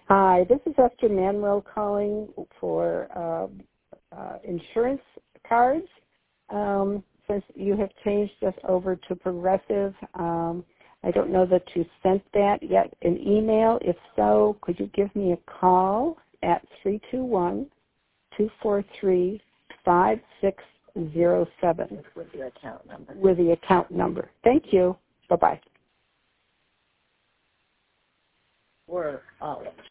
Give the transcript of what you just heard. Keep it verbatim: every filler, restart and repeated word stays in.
Hi, this is Esther Manuel calling for uh, uh, insurance cards. Um, since you have changed us over to Progressive, um, I don't know that you sent that yet in email. If so, could you give me a call at three two one, two four three, five six zero seven with your account number. With the account number. Thank you. Bye-bye. We're all